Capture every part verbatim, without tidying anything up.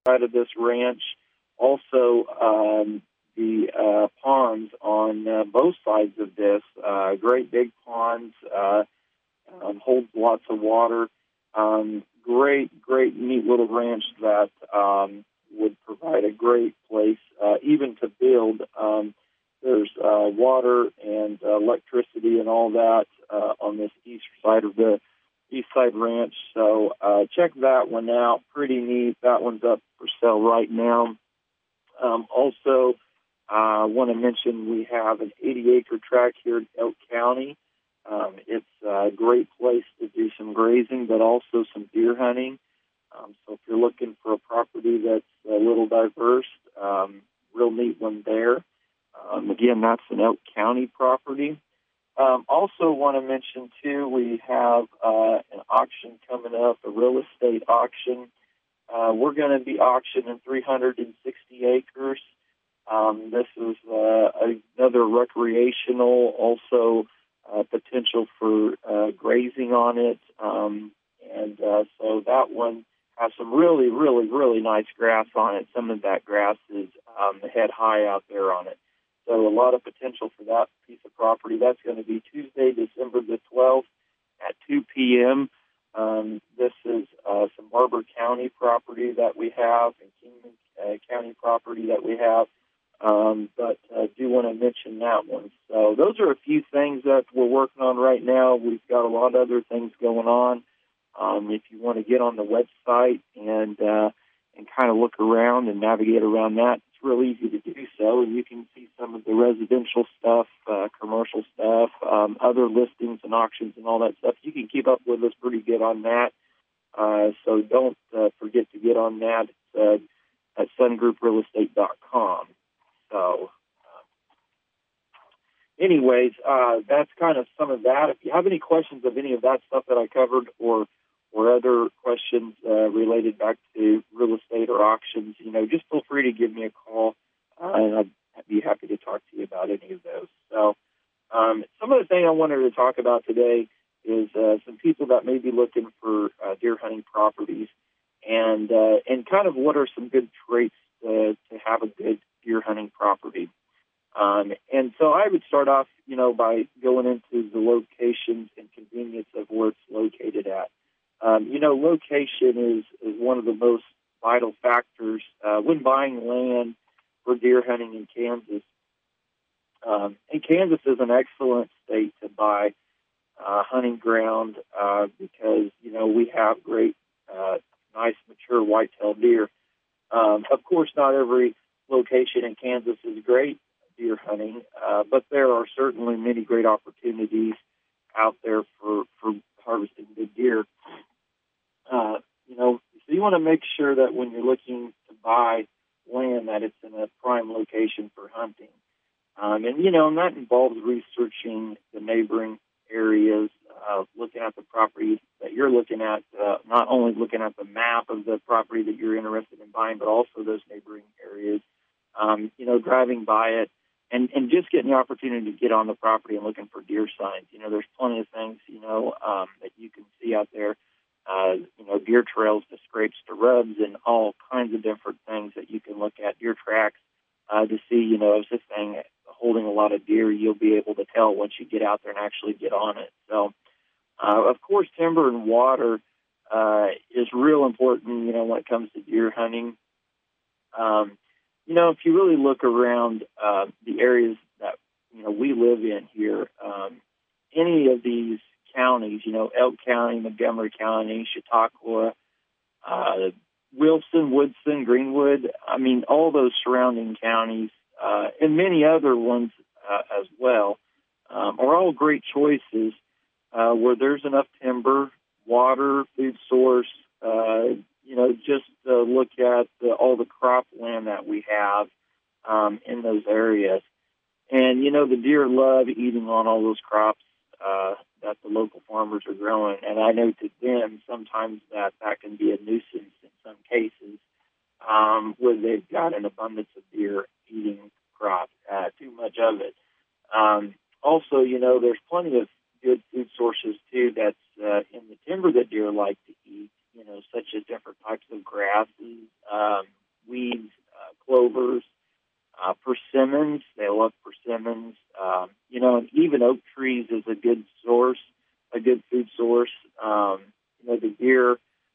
side of this ranch. Also, um, the uh, ponds on uh, both sides of this, uh, great big ponds, uh, um, holds lots of water. Um, great, great, neat little ranch that um, would provide a great place, uh, even to build. Um, there's uh, water and uh, electricity and all that uh, on this east side of the East Side Ranch. So uh, check that one out. Pretty neat. That one's up for sale right now. Um, also, I uh, want to mention we have an eighty-acre tract here in Elk County. Um, it's a great place to do some grazing, but also some deer hunting. Um, so if you're looking for a property that's a little diverse, um, real neat one there. Um, again, that's an Elk County property. Um, also want to mention, too, we have uh, an auction coming up, a real estate auction. Uh, we're going to be auctioning three hundred sixty acres. Um, this is uh, another recreational, also uh, potential for uh, grazing on it. Um, and uh, so that one has some really, really, really nice grass on it. Some of that grass is um, head high out there on it. So a lot of potential for that piece of property. That's going to be Tuesday, December the twelfth at two p.m. Um, this is uh, some Barber County property that we have and Kingman uh, County property that we have. Um, but I uh, do want to mention that one. So those are a few things that we're working on right now. We've got a lot of other things going on. Um, if you want to get on the website and uh, and kind of look around and navigate around that, it's real easy to do so. And you can see some of the residential stuff, uh, commercial stuff, um, other listings and auctions and all that stuff. You can keep up with us pretty good on that. Uh, so don't uh, forget to get on that uh, at sun group real estate dot com. So, uh, anyways, uh, that's kind of some of that. If you have any questions of any of that stuff that I covered, or or other questions uh, related back to real estate or auctions, you know, just feel free to give me a call, uh, and I'd, I'd be happy to talk to you about any of those. So, um, some of the things I wanted to talk about today is uh, some people that may be looking for uh, deer hunting properties, and uh, and kind of what are some good traits uh, to have a good deer hunting property. Um, and so I would start off, you know, by going into the locations and convenience of where it's located at. Um, you know, location is, is one of the most vital factors uh, when buying land for deer hunting in Kansas. Um, and Kansas is an excellent state to buy uh, hunting ground uh, because, you know, we have great, uh, nice, mature whitetail deer. Um, of course, not every location in Kansas is great deer hunting, uh, but there are certainly many great opportunities out there for, for harvesting good deer. Uh, you know, so you want to make sure that when you're looking to buy land that it's in a prime location for hunting. Um, and, you know, and that involves researching the neighboring areas, uh, looking at the properties that you're looking at, uh, not only looking at the map of the property that you're interested in buying, but also those neighboring areas, um, you know, driving by it and, and just getting the opportunity to get on the property and looking for deer signs. You know, there's plenty of things, you know, um, that you can see out there, uh, you know, deer trails to scrapes to rubs and all kinds of different things that you can look at, deer tracks, uh, to see, you know, is this thing holding a lot of deer. You'll be able to tell once you get out there and actually get on it. So, uh, of course, timber and water uh, is real important, you know, when it comes to deer hunting. Um, you know, if you really look around uh, the areas that, you know, we live in here, um, any of these counties, you know, Elk County, Montgomery County, Chautauqua, uh, Wilson, Woodson, Greenwood, I mean, all those surrounding counties, uh, and many other ones uh, as well, um, are all great choices uh, where there's enough timber, water, food source, uh, you know, just uh, look at the, all the cropland that we have um, in those areas. And, you know, the deer love eating on all those crops uh, that the local farmers are growing. And I know to them sometimes that that can be a nuisance in some cases um, where they've got an abundance of deer eating crop, uh, too much of it. Um, also, you know, there's plenty of good food sources, too, that's uh, in the timber that deer like to eat, you know, such as different types of grasses, um, persimmons. They love persimmons. Um, you know, and even oak trees is a good source, a good food source. Um, you know, the deer,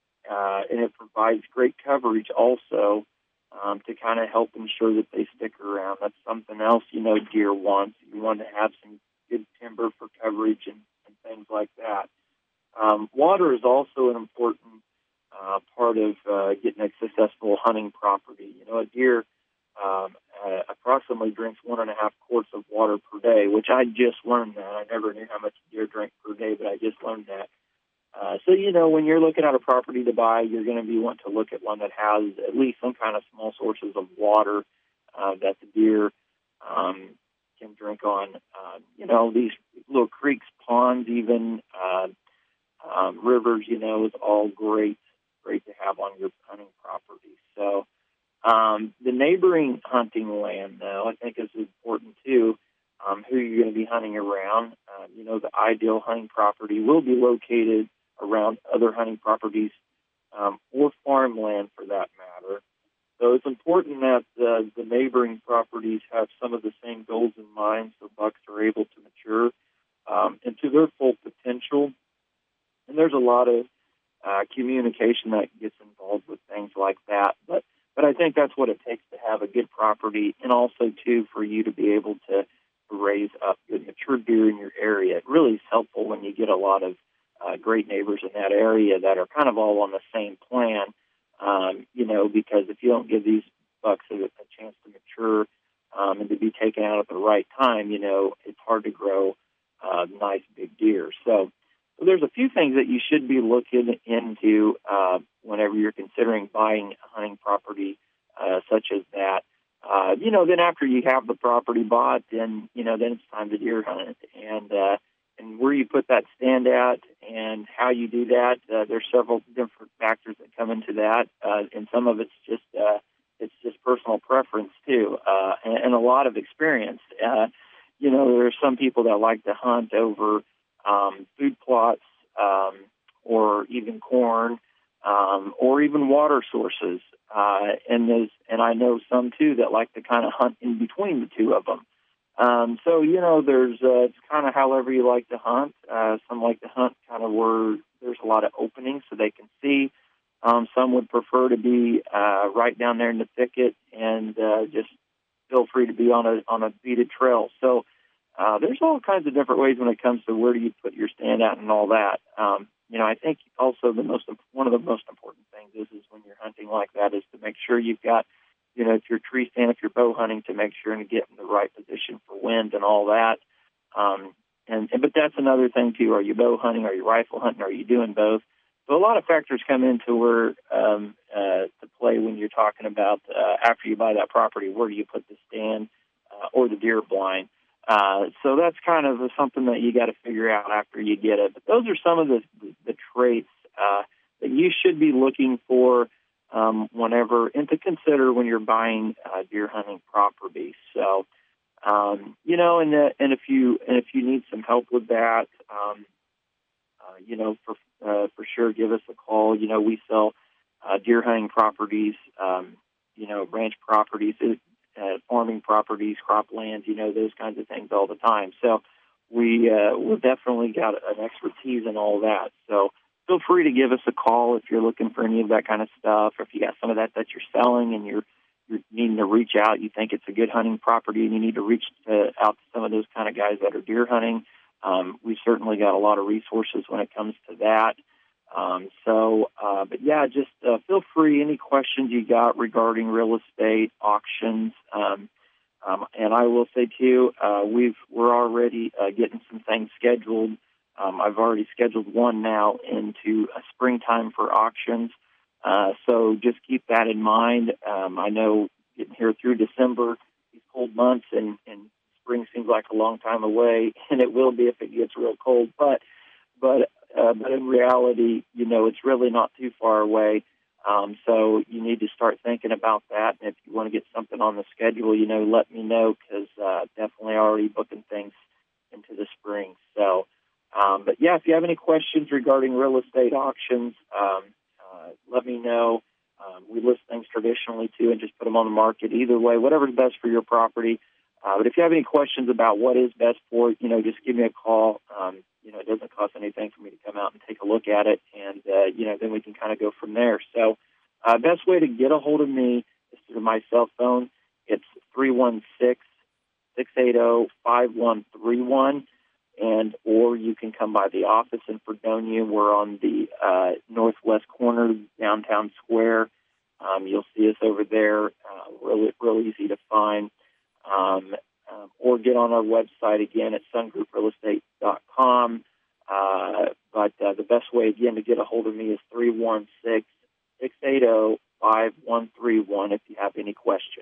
uh, and it provides great coverage also um, to kind of help ensure that they stick around. That's something else, you know, deer wants. You want to have some good timber for coverage and, and things like that. Um, water is also an important uh, part of uh, getting a successful hunting property. You know, a deer um, uh, approximately drinks one and a half quarts of water per day, which I just learned that. I never knew how much deer drink per day, but I just learned that. Uh, so, you know, when you're looking at a property to buy, you're going to be wanting to look at one that has at least some kind of small sources of water uh, that the deer um, can drink on. Uh, you know, these little creeks, ponds, even uh, um, rivers, you know, is all great, great to have on your hunting property. So um, the neighboring hunting land, though, I think is important too. Um, who you're going to be hunting around. Uh, you know, the ideal hunting property will be located around other hunting properties um, or farmland for that matter. So it's important that uh, the neighboring properties have some of the same goals in mind so bucks are able to mature um, into their full potential. And there's a lot of uh, communication that gets involved with things like that. But but I think that's what it takes to have a good property, and also, too, for you to be able to raise up good mature deer in your area. It really is helpful when you get a lot of uh, great neighbors in that area that are kind of all on the same plan, um, you know, because if you don't give these bucks a, a chance to mature um, and to be taken out at the right time, you know, it's hard to grow uh, nice big deer. So, so there's a few things that you should be looking into uh, whenever you're considering buying a hunting property uh, such as that. Uh, you know, then after you have the property bought, then, you know, then it's time to deer hunt it. And, uh, and where you put that stand at and how you do that, uh, there's several different factors that come into that. Uh, and some of it's just, uh, it's just personal preference too, uh, and, and a lot of experience. Uh, you know, there are some people that like to hunt over, um, food plots, um, or even corn, um, or even water sources. Uh, and there's, and I know some too that like to kind of hunt in between the two of them. Um, so you know, there's uh, it's kind of however you like to hunt. Uh, some like to hunt kind of where there's a lot of openings so they can see. Um, some would prefer to be uh, right down there in the thicket and uh, just feel free to be on a on a beaded trail. So uh, there's all kinds of different ways when it comes to where do you put your stand at and all that. Um, you know, I think also the most one of the most important things is is when you're hunting like that is to make sure you've got, you know, if you're tree stand, if you're bow hunting, to make sure and get in the right position for wind and all that. Um, and, and but that's another thing too. Are you bow hunting? Are you rifle hunting? Are you doing both? So a lot of factors come into where um, uh, to play when you're talking about uh, after you buy that property, where do you put the stand uh, or the deer blind? Uh, so that's kind of something that you got to figure out after you get it. But those are some of the, the, the traits uh, that you should be looking for um, whenever, and to consider when you're buying uh, deer hunting property. So, um, you know, and, uh, and if you and if you need some help with that, um, uh, you know, for uh, for sure, give us a call. You know, we sell uh, deer hunting properties, um, you know, ranch properties, uh, farming properties, croplands, you know, those kinds of things all the time. So we uh, we've definitely got an expertise in all that. So feel free to give us a call if you're looking for any of that kind of stuff, or if you got some of that that you're selling and you're you're needing to reach out, you think it's a good hunting property, and you need to reach to, out to some of those kind of guys that are deer hunting. Um, we've certainly got a lot of resources when it comes to that. Um, so, uh, but yeah, just uh, feel free. Any questions you got regarding real estate auctions, um, um, and I will say too, uh, we've we're already uh, getting some things scheduled. Um, I've already scheduled one now into a springtime for auctions. Uh, so just keep that in mind. Um, I know getting here through December, these cold months, and, and spring seems like a long time away, and it will be if it gets real cold. But but uh, but in reality, you know, it's really not too far away. Um, so you need to start thinking about that. And if you want to get something on the schedule, you know, let me know, because uh, definitely already booking things into the spring. So, um, but yeah, if you have any questions regarding real estate auctions, um, uh, let me know. Um, we list things traditionally, too, and just put them on the market. Either way, whatever's best for your property. Uh, but if you have any questions about what is best for it, you know, just give me a call. Um, you know, it doesn't cost anything for me to come out and take a look at it, and, uh, you know, then we can kind of go from there. So uh, best way to get a hold of me is through my cell phone. It's three one six, six eight zero, five one three one, and or you can come by the office in Fredonia. We're on the uh, northwest corner, downtown square. Um, you'll see us over there. Uh, really, real easy to find. Um, um, or get on our website again at sun group real estate dot com. Uh, but uh, the best way, again, to get a hold of me is three one six, six eight zero, five one three one if you have any questions.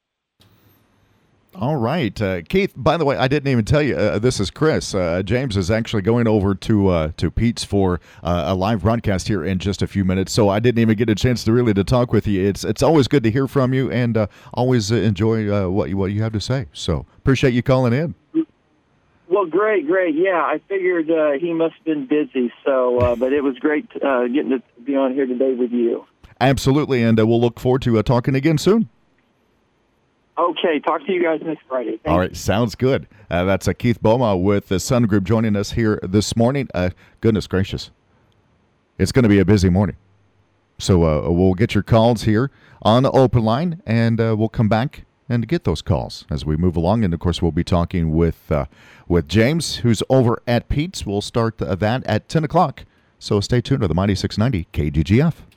All right. Uh, Keith, by the way, I didn't even tell you, uh, this is Chris. Uh, James is actually going over to uh, to Pete's for uh, a live broadcast here in just a few minutes, so I didn't even get a chance to really to talk with you. It's it's always good to hear from you, and uh, always uh, enjoy uh, what, you, what you have to say. So appreciate you calling in. Well, great, great. Yeah, I figured uh, he must have been busy, so uh, but it was great uh, getting to be on here today with you. Absolutely, and uh, we'll look forward to uh, talking again soon. Okay, talk to you guys next Friday. Thank All right, sounds good. Uh, that's uh, Keith Boma with the Sun Group joining us here this morning. Uh, goodness gracious. It's going to be a busy morning. So uh, we'll get your calls here on the open line, and uh, we'll come back and get those calls as we move along. And, of course, we'll be talking with uh, with James, who's over at Pete's. We'll start uh, that at ten o'clock. So stay tuned to the Mighty six ninety K G G F.